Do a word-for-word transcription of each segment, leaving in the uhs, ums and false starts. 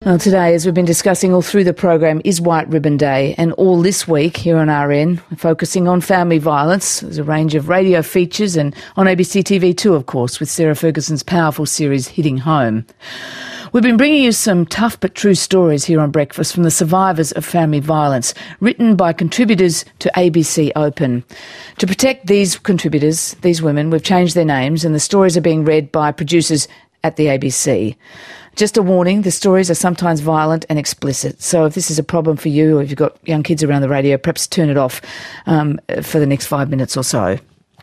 Well, today, as we've been discussing all through the program, is White Ribbon Day, and all this week here on R N, focusing on family violence. There's a range of radio features and on A B C T V too, of course, with Sarah Ferguson's powerful series Hitting Home. We've been bringing you some tough but true stories here on Breakfast from the survivors of family violence, written by contributors to A B C Open. To protect these contributors, these women, we've changed their names, and the stories are being read by producers at the A B C. Just a warning, the stories are sometimes violent and explicit, so if this is a problem for you or if you've got young kids around the radio, perhaps turn it off um, for the next five minutes or so.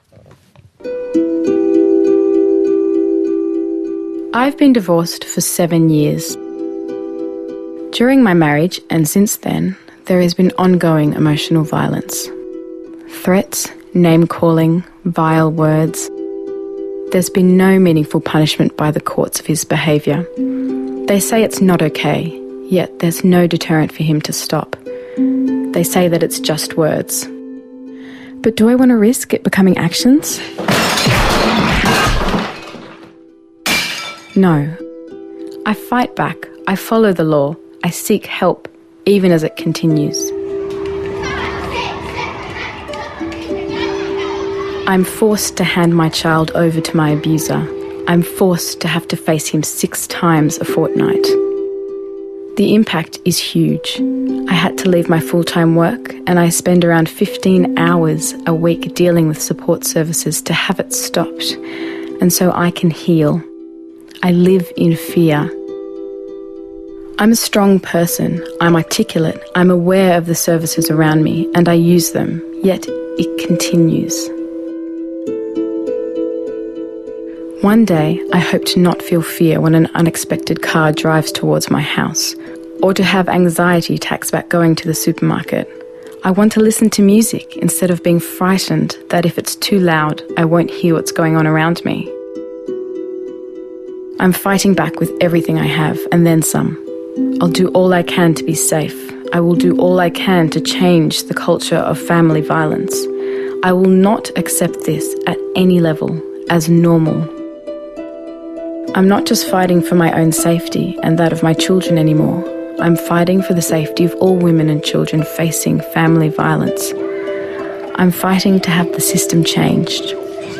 I've been divorced for seven years. During my marriage and since then, there has been ongoing emotional violence. Threats, name-calling, vile words. There's been no meaningful punishment by the courts of his behaviour. They say it's not okay, yet there's no deterrent for him to stop. They say that it's just words. But do I want to risk it becoming actions? No. I fight back. I follow the law. I seek help, even as it continues. I'm forced to hand my child over to my abuser. I'm forced to have to face him six times a fortnight. The impact is huge. I had to leave my full-time work, and I spend around fifteen hours a week dealing with support services to have it stopped, and so I can heal. I live in fear. I'm a strong person. I'm articulate. I'm aware of the services around me, and I use them, yet it continues. One day, I hope to not feel fear when an unexpected car drives towards my house, or to have anxiety attacks about going to the supermarket. I want to listen to music instead of being frightened that if it's too loud, I won't hear what's going on around me. I'm fighting back with everything I have, and then some. I'll do all I can to be safe. I will do all I can to change the culture of family violence. I will not accept this at any level as normal. I'm not just fighting for my own safety and that of my children anymore. I'm fighting for the safety of all women and children facing family violence. I'm fighting to have the system changed.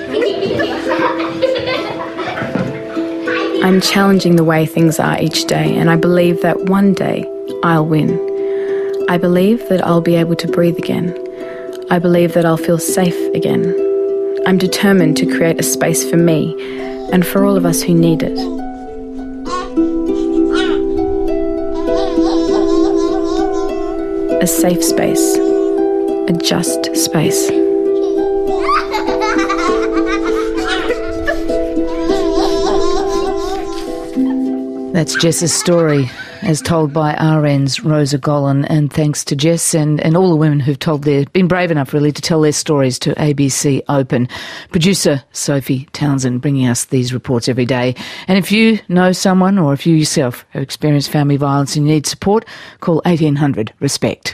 I'm challenging the way things are each day, and I believe that one day I'll win. I believe that I'll be able to breathe again. I believe that I'll feel safe again. I'm determined to create a space for me and for all of us who need it. A safe space. A just space. That's Jess's story, as told by R N's Rosa Golan, and thanks to Jess and, and all the women who've told their, been brave enough really to tell their stories to A B C Open. Producer Sophie Townsend bringing us these reports every day. And if you know someone or if you yourself have experienced family violence and you need support, call eighteen hundred RESPECT.